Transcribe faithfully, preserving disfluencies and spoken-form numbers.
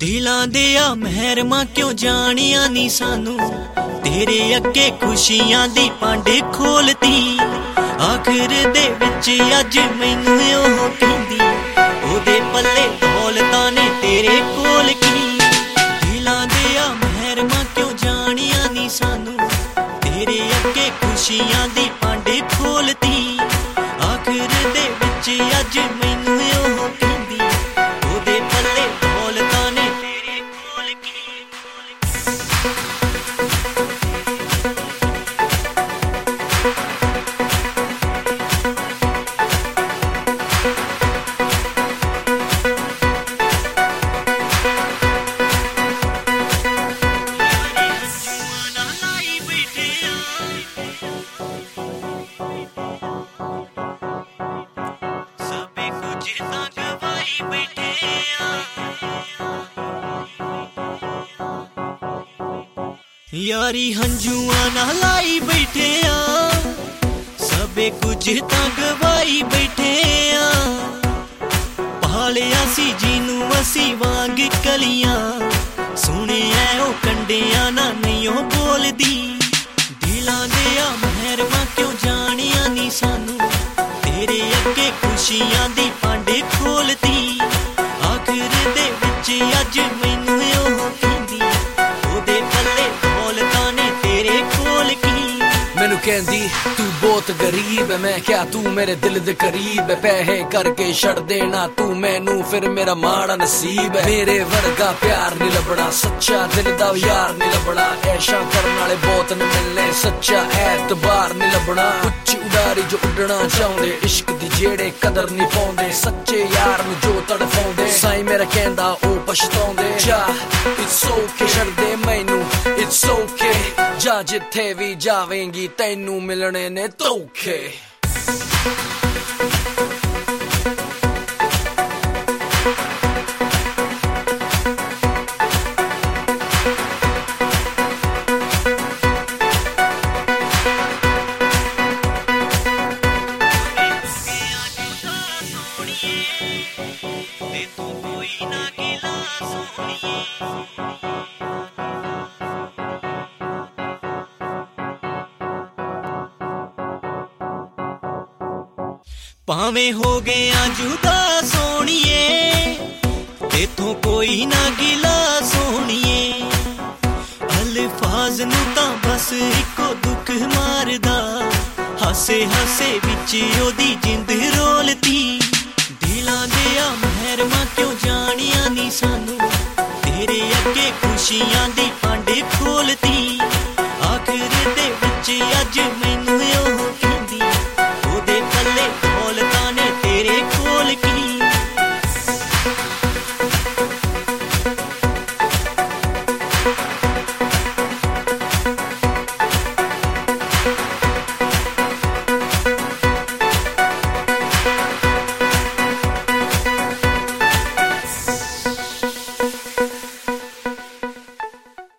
ਦਿਲਾਂ ਦੇ ਆ ਮਹਿਰਮਾ ਕਿਉਂ ਜਾਣਿਆ ਨੀ ਸਾਨੂੰ, ਤੇਰੇ ਅੱਗੇ ਖੁਸ਼ੀਆਂ ਦੀ ਪਾਂਡੇ ਖੋਲਤੀ। ਆਖਰ ਦੇ ਵਿੱਚ ਅੱਜ ਮੈਨੂੰ ਉਹ ਕਹਿੰਦੀ, ਉਹਦੇ ਪੱਲੇ ਦੌਲਤਾਂ ਨੇ ਤੇਰੇ ਕੋਲ ਕੀ। ਦਿਲਾਂ ਦੇ ਆ ਮਹਿਰਮਾ ਕਿਉਂ ਜਾਣਿਆ ਨੀ ਸਾਨੂੰ, ਤੇਰੇ ਅੱਗੇ ਖੁਸ਼ੀਆਂ ਦੀ ਪਾਂਡੇ ਖੋਲਤੀ। ਆਖਰ ਦੇ ਵਿੱਚ ਅੱਜ ਮੈਨੂੰ ਉਹ ਕਹਿੰਦੀ, ਉਹਦੇ ਪੱਲੇ ਦੌਲਤਾਂ ਨੇ ਤੇਰੇ ਕੋਲ ਕੀ। ਯਾਰੀ ਹੰਝੂਆਂ ਨਾਲ ਲਾਈ ਬੈਠੇ ਆ, ਸਭੇ ਕੁਝ ਤਾਂ ਗਵਾਈ ਬੈਠੇ ਆ। ਪਾਲਿਆ ਸੀ ਜਿਹਨੂੰ ਅਸੀਂ ਵਾਂਗ ਕਲੀਆਂ, ਸੁਣਿਆ ਉਹ ਕੰਡਿਆਂ ਨਾ ਨਹੀਂ ਉਹ ਬੋਲਦੀ। ਦਿਲਾਂ ਦੇ ਆ ਮਹਿਰਮਾ ਕਿਉਂ ਜਾਣਿਆ ਨੀ ਸਾਨੂੰ, ਤੇਰੇ ਅੱਗੇ ਖੁਸ਼ੀਆਂ ਦੀ ਪਾਂਡੇ ਖੋਲਤੀ। ਆਖਰ ਦੇ ਵਿੱਚ ਅੱਜ ਮੈਨੂੰ ਉਹ ਕਹਿੰਦੀ, ਉਹਦੇ ਪੱਲੇ ਦੌਲਤਾਂ ਨੇ ਤੇਰੇ ਕੋਲ ਕੀ। ਮੈਨੂੰ ਕਹਿੰਦੀ ਤੂੰ ਬਹੁਤ ਗਰੀਬ ਹੈ, ਮੈਂ ਕਿਹਾ ਤੂੰ ਮੇਰੇ ਦਿਲ ਦੇ ਕਰੀਬ ਹੈ। ਪੈਸੇ ਕਰਕੇ ਛੱਡ ਦੇਣਾ ਤੂੰ ਮੈਨੂੰ, ਫਿਰ ਮੇਰਾ ਮਾੜਾ ਨਸੀਬ ਹੈ। ਮੇਰੇ ਵਰਗਾ ਪਿਆਰ ਨੀ ਲੱਭਣਾ, ਸੱਚਾ ਦਿਲ ਦਾ ਯਾਰ ਨੀ ਲੱਭਣਾ। ਐਸ਼ਾ ਕਰਨ ਵਾਲੇ ਬਹੁਤ ਨੇ ਮਿਲਨੇ, ਸੱਚਾ ਐਤਬਾਰ ਨੀ ਲੱਭਣਾ। ਉੱਚੀ ਉਡਾਰੀ ਜੋ ਉੱਡਣਾ ਚਾਹੁੰਦੇ, ਇਸ਼ਕ ਦੀ ਜਿਹੜੇ ਕਦਰ ਨੀ ਪਾਉਂਦੇ। ਸੱਚੇ ਯਾਰ ਨੂੰ ਜੋ ਤੜਫਾਉਂਦੇ, ਸਾਈਂ ਮੇਰਾ ਕਹਿੰਦਾ ਉਹ ਪਛਤਾਉਂਦੇ। ਜਾ ਇਟਸ ਓਕੇ ਛੱਡ ਦੇ ਮੈਨੂੰ, ਇਟਸ ਓਕੇ। ਜਾ ਜਿੱਥੇ ਵੀ ਜਾਵੇਂਗੀ ਤੈਨੂੰ ਮਿਲਣੇ ਨੇ ਧੋਖੇ। ਭਾਵੇਂ ਹੋ ਗਿਆ ਜੁਦਾ ਸੋਹਣੀਏ, ਤੇਥੋਂ ਕੋਈ ਨਾ ਗਿਲਾ ਸੋਹਣੀਏ। ਅਲਫਾਜ਼ ਨੂੰ ਤਾਂ ਬਸ ਇੱਕੋ ਦੁੱਖ ਮਾਰਦਾ, ਹਾਸੇ ਹਾਸੇ ਵਿੱਚ ਉਹਦੀ ਜਿੰਦ ਰੋਲਤੀ। ਦਿਲਾਂ ਦੇ ਆ ਮਹਿਰਮਾ ਕਿਉਂ ਜਾਣਿਆ ਨੀ ਸਾਨੂੰ, ਤੇਰੇ ਅੱਗੇ ਖੁਸ਼ੀਆਂ ਦੀ